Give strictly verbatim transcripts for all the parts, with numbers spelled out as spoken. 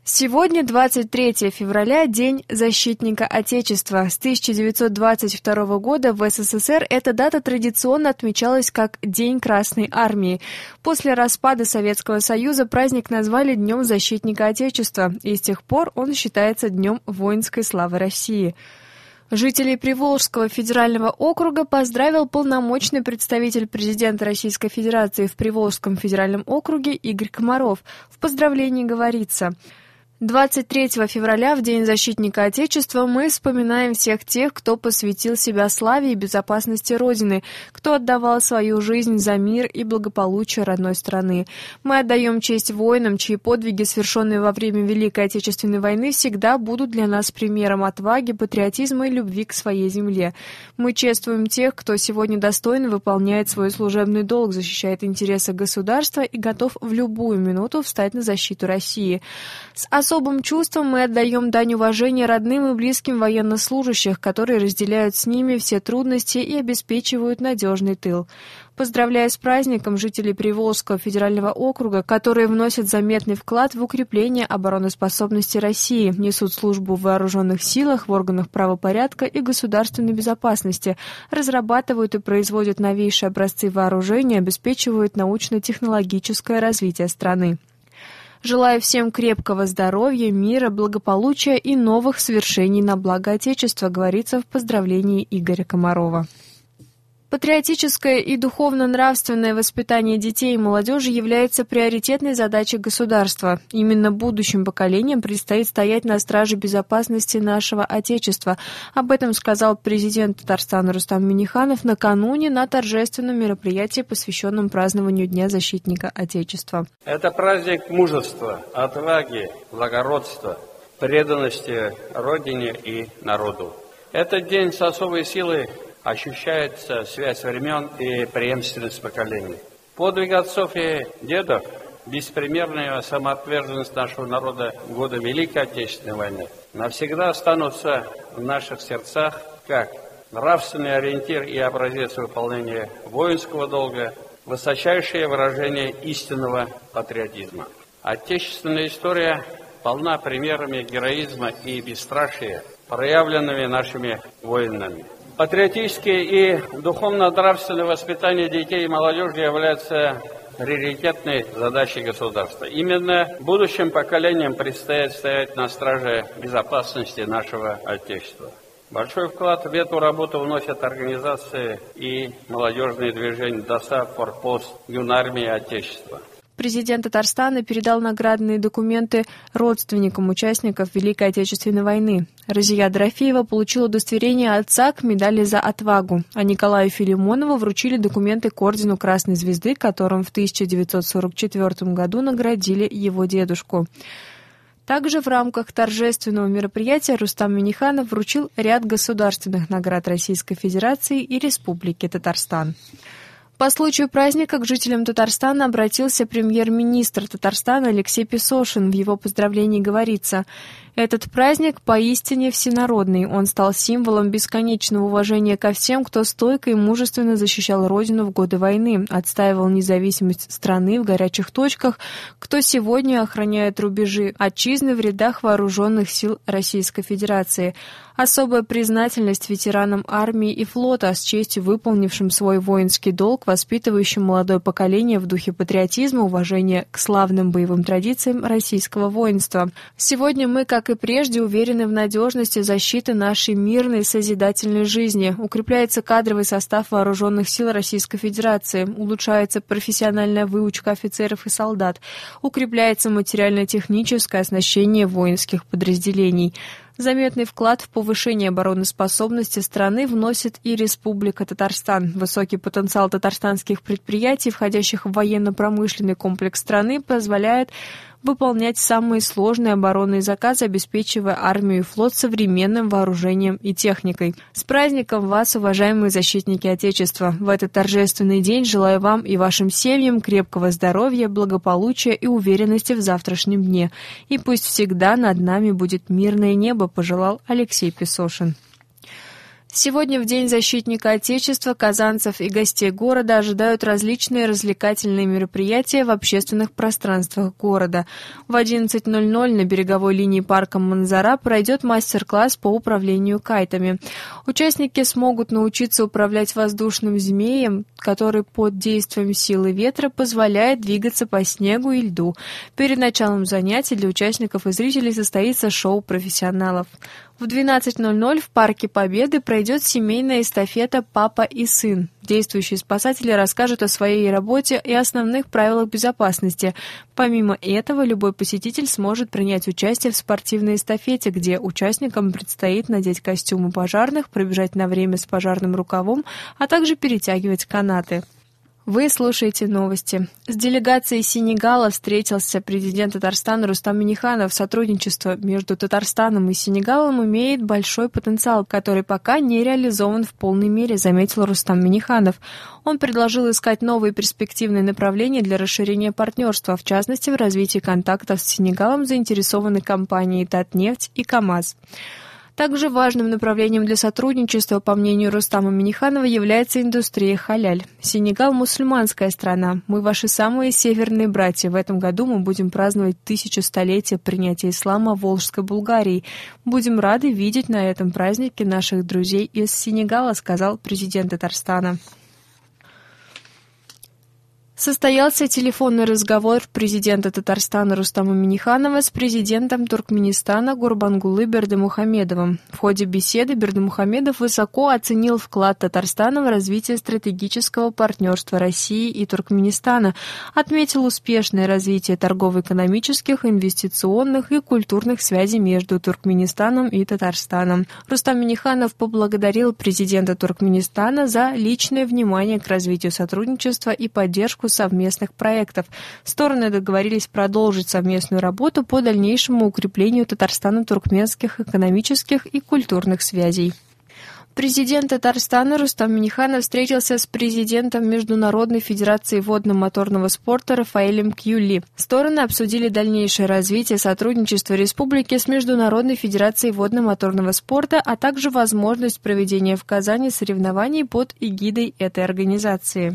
Сегодня, двадцать третьего февраля, День защитника Отечества. С тысяча девятьсот двадцать второго года в СССР эта дата традиционно отмечалась как День Красной Армии. После распада Советского Союза праздник назвали Днем защитника Отечества, и с тех пор он считается Днем воинской славы России. Жителей Приволжского федерального округа поздравил полномочный представитель президента Российской Федерации в Приволжском федеральном округе Игорь Комаров. В поздравлении говорится: двадцать третьего февраля, в День защитника Отечества, мы вспоминаем всех тех, кто посвятил себя славе и безопасности Родины, кто отдавал свою жизнь за мир и благополучие родной страны. Мы отдаем честь воинам, чьи подвиги, совершенные во время Великой Отечественной войны, всегда будут для нас примером отваги, патриотизма и любви к своей земле. Мы чествуем тех, кто сегодня достойно выполняет свой служебный долг, защищает интересы государства и готов в любую минуту встать на защиту России. С особым чувством мы отдаем дань уважения родным и близким военнослужащих, которые разделяют с ними все трудности и обеспечивают надежный тыл. Поздравляю с праздником жителей Приволжского федерального округа, которые вносят заметный вклад в укрепление обороноспособности России, несут службу в вооруженных силах, в органах правопорядка и государственной безопасности, разрабатывают и производят новейшие образцы вооружения, обеспечивают научно-технологическое развитие страны. Желаю всем крепкого здоровья, мира, благополучия и новых свершений на благо Отечества, говорится в поздравлении Игоря Комарова. Патриотическое и духовно-нравственное воспитание детей и молодежи является приоритетной задачей государства. Именно будущим поколениям предстоит стоять на страже безопасности нашего Отечества. Об этом сказал президент Татарстана Рустам Минниханов накануне на торжественном мероприятии, посвященном празднованию Дня защитника Отечества. Это праздник мужества, отваги, благородства, преданности Родине и народу. Этот день с особой силой ощущается связь времен и преемственность поколений. Подвиг отцов и дедов, беспримерная самоотверженность нашего народа в годы Великой Отечественной войны навсегда останутся в наших сердцах как нравственный ориентир и образец выполнения воинского долга, высочайшее выражение истинного патриотизма. Отечественная история полна примерами героизма и бесстрашия, проявленными нашими воинами. Патриотическое и духовно-нравственное воспитание детей и молодежи является приоритетной задачей государства. Именно будущим поколениям предстоит стоять на страже безопасности нашего Отечества. Большой вклад в эту работу вносят организации и молодежные движения ДОСААФ, Форпост, Юнармия Отечества. Президент Татарстана передал наградные документы родственникам участников Великой Отечественной войны. Разия Дорофеева получила удостоверение отца к медали за отвагу, а Николаю Филимонову вручили документы к ордену Красной Звезды, которым в тысяча девятьсот сорок четвёртом году наградили его дедушку. Также в рамках торжественного мероприятия Рустам Минниханов вручил ряд государственных наград Российской Федерации и Республики Татарстан. По случаю праздника к жителям Татарстана обратился премьер-министр Татарстана Алексей Песошин. В его поздравлении говорится: «Этот праздник поистине всенародный. Он стал символом бесконечного уважения ко всем, кто стойко и мужественно защищал Родину в годы войны, отстаивал независимость страны в горячих точках, кто сегодня охраняет рубежи отчизны в рядах вооруженных сил Российской Федерации. Особая признательность ветеранам армии и флота, с честью выполнившим свой воинский долг, воспитывающим молодое поколение в духе патриотизма, уважения к славным боевым традициям российского воинства. Сегодня мы, как и прежде, уверены в надежности защиты нашей мирной созидательной жизни. Укрепляется кадровый состав вооруженных сил Российской Федерации, улучшается профессиональная выучка офицеров и солдат, укрепляется материально-техническое оснащение воинских подразделений». Заметный вклад в повышение обороноспособности страны вносит и Республика Татарстан. Высокий потенциал татарстанских предприятий, входящих в военно-промышленный комплекс страны, позволяет выполнять самые сложные оборонные заказы, обеспечивая армию и флот современным вооружением и техникой. С праздником вас, уважаемые защитники Отечества! В этот торжественный день желаю вам и вашим семьям крепкого здоровья, благополучия и уверенности в завтрашнем дне. И пусть всегда над нами будет мирное небо, пожелал Алексей Песошин. Сегодня, в День защитника Отечества, казанцев и гостей города ожидают различные развлекательные мероприятия в общественных пространствах города. В одиннадцать ноль ноль на береговой линии парка Манзара пройдет мастер-класс по управлению кайтами. Участники смогут научиться управлять воздушным змеем, который под действием силы ветра позволяет двигаться по снегу и льду. Перед началом занятий для участников и зрителей состоится шоу профессионалов. В двенадцать ноль ноль в Парке Победы пройдет семейная эстафета «Папа и сын». Действующие спасатели расскажут о своей работе и основных правилах безопасности. Помимо этого, любой посетитель сможет принять участие в спортивной эстафете, где участникам предстоит надеть костюмы пожарных, пробежать на время с пожарным рукавом, а также перетягивать канаты. Вы слушаете новости. С делегацией Сенегала встретился президент Татарстана Рустам Минниханов. Сотрудничество между Татарстаном и Сенегалом имеет большой потенциал, который пока не реализован в полной мере, заметил Рустам Минниханов. Он предложил искать новые перспективные направления для расширения партнерства, в частности, в развитии контактов с Сенегалом заинтересованы компании «Татнефть» и КАМАЗ. Также важным направлением для сотрудничества, по мнению Рустама Минниханова, является индустрия халяль. Сенегал – мусульманская страна. Мы ваши самые северные братья. В этом году мы будем праздновать тысячелетие принятия ислама в Волжской Булгарии. Будем рады видеть на этом празднике наших друзей из Сенегала, сказал президент Татарстана. Состоялся телефонный разговор президента Татарстана Рустама Минниханова с президентом Туркменистана Гурбангулы Бердымухамедовым. В ходе беседы Бердымухамедов высоко оценил вклад Татарстана в развитие стратегического партнерства России и Туркменистана, отметил успешное развитие торгово-экономических, инвестиционных и культурных связей между Туркменистаном и Татарстаном. Рустам Минниханов поблагодарил президента Туркменистана за личное внимание к развитию сотрудничества и поддержку совместных проектов. Стороны договорились продолжить совместную работу по дальнейшему укреплению татарстано-туркменских экономических и культурных связей. Президент Татарстана Рустам Минниханов встретился с президентом Международной федерации водно-моторного спорта Рафаэлем Кьюли. Стороны обсудили дальнейшее развитие сотрудничества республики с Международной федерацией водно-моторного спорта, а также возможность проведения в Казани соревнований под эгидой этой организации.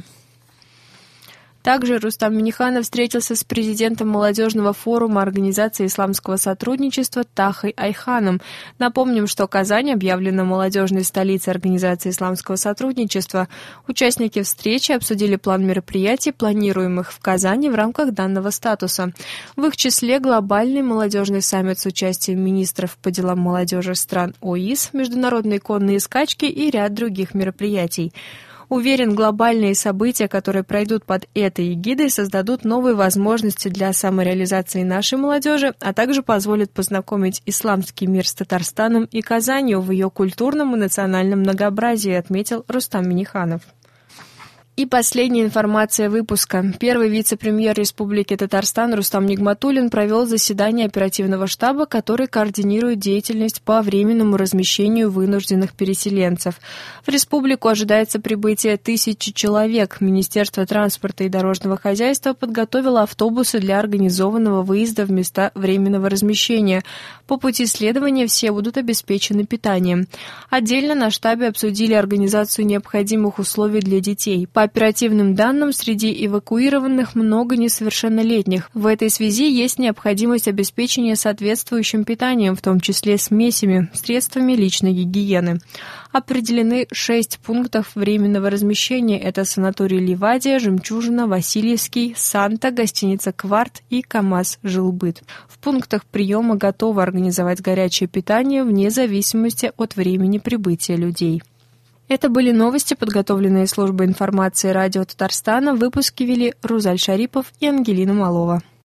Также Рустам Минниханов встретился с президентом молодежного форума Организации исламского сотрудничества Тахой Айханом. Напомним, что Казань объявлена молодежной столицей Организации исламского сотрудничества. Участники встречи обсудили план мероприятий, планируемых в Казани в рамках данного статуса. В их числе глобальный молодежный саммит с участием министров по делам молодежи стран ОИС, международные конные скачки и ряд других мероприятий. Уверен, глобальные события, которые пройдут под этой эгидой, создадут новые возможности для самореализации нашей молодежи, а также позволят познакомить исламский мир с Татарстаном и Казанью в ее культурном и национальном многообразии, отметил Рустам Минниханов. И последняя информация выпуска. Первый вице-премьер Республики Татарстан Рустам Нигматуллин провел заседание оперативного штаба, который координирует деятельность по временному размещению вынужденных переселенцев. В республику ожидается прибытие тысячи человек. Министерство транспорта и дорожного хозяйства подготовило автобусы для организованного выезда в места временного размещения. По пути следования все будут обеспечены питанием. Отдельно на штабе обсудили организацию необходимых условий для детей. По оперативным данным, среди эвакуированных много несовершеннолетних. В этой связи есть необходимость обеспечения соответствующим питанием, в том числе смесями, средствами личной гигиены. Определены шесть пунктов временного размещения. Это санаторий «Ливадия», «Жемчужина», «Васильевский», «Санта», гостиница «Кварт» и КАМАЗ «Жилбыт». В пунктах приема готовы организовать горячее питание вне зависимости от времени прибытия людей. Это были новости, подготовленные службой информации радио Татарстана. В выпуске вели Рузаль Шарипов и Ангелина Малова.